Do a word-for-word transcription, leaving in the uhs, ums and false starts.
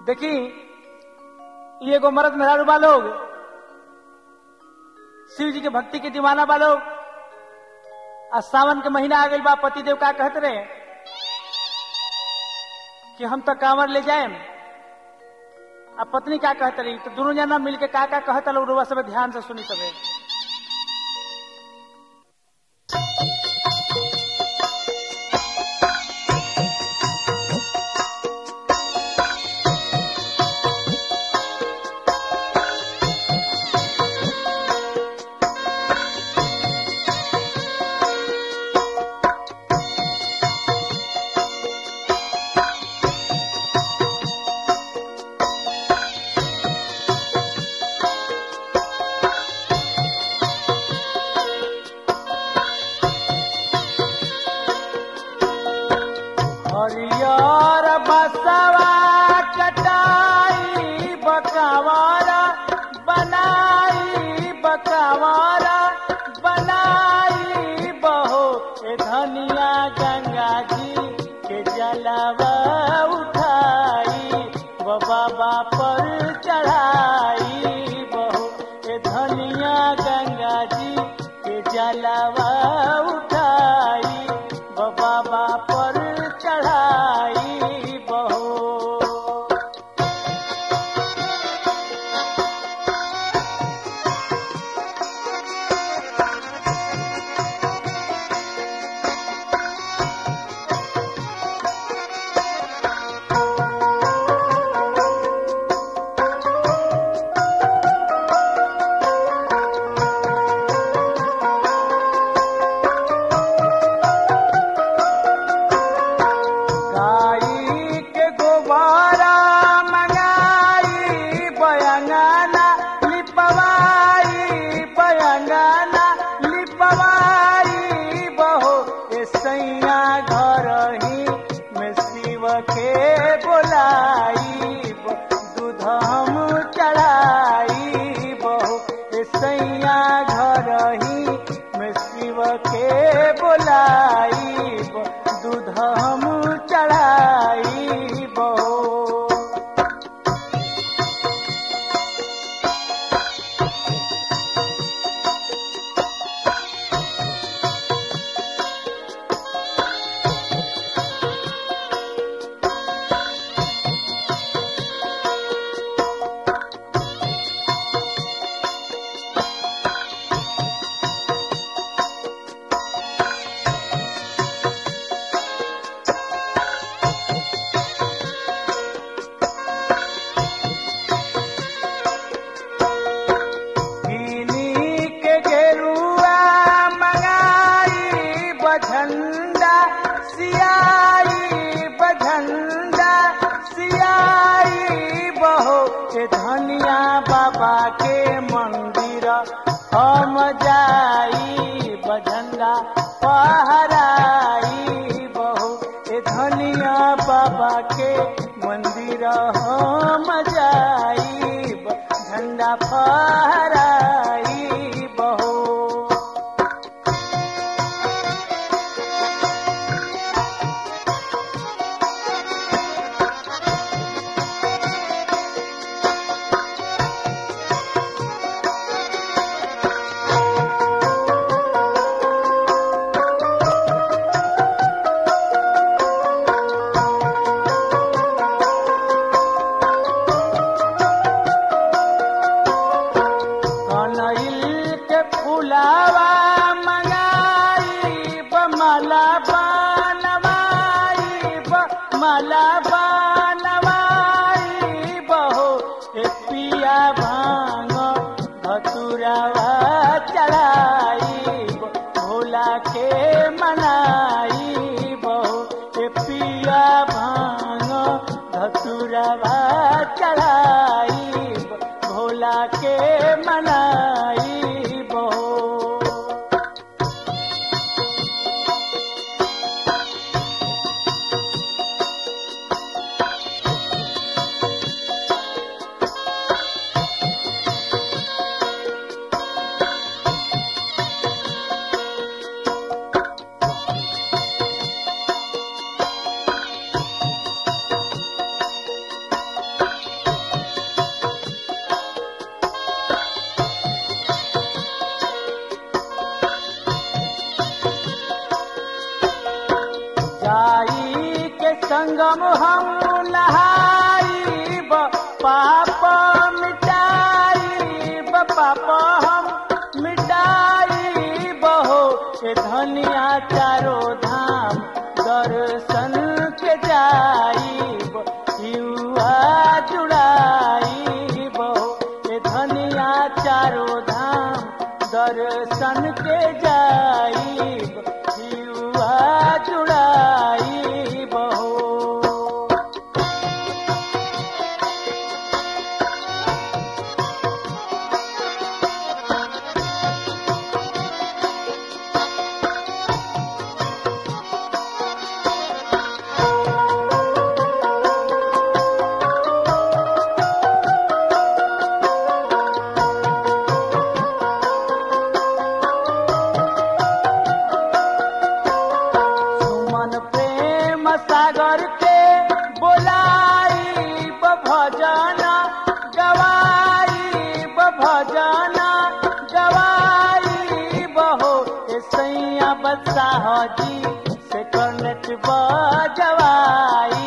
देखी ये एगो मर्द मेहरारू बा लोग शिव जी के भक्ति के दीवाना बा लोग। आ सावन के महीना आ गई बा, पति देव का कहते रहे कि हम तो कांवर ले जाए। अब पत्नी क्या कहते रही, तो दोनों जना मिलके का का कहता लोग रुआ सब ध्यान से सुनी सबे। हरियर बसवा कटाई बकवारा बनाई बकवारा बनाई बहो ए धनिया गंगा जी के जलवा उठाई वो बाबा पर चढ़ाई बहो ए धनिया गंगा जी के जलवा उठाई वो बाबा पर चढ़ाई बहो। धनिया बाबा के मंदिर हम जाई बझंडा फहराई बहू ए धनिया बाबा के मंदिर हम जाई झंडा फहराई बहू। संगम हम नहाइब पाप मिटाइब पाप हम मिटाइब हो ए धनिया चारो धाम दर्शन के जाइब युवा जुड़ाइब हो ए धनिया चारो धाम दर्शन के जाइब युवा जुड़ाइब हो। सागर के बोलाई भजना गवाई भजना गवाई बहो सैया बदशाह जी से कर्नट बजवाई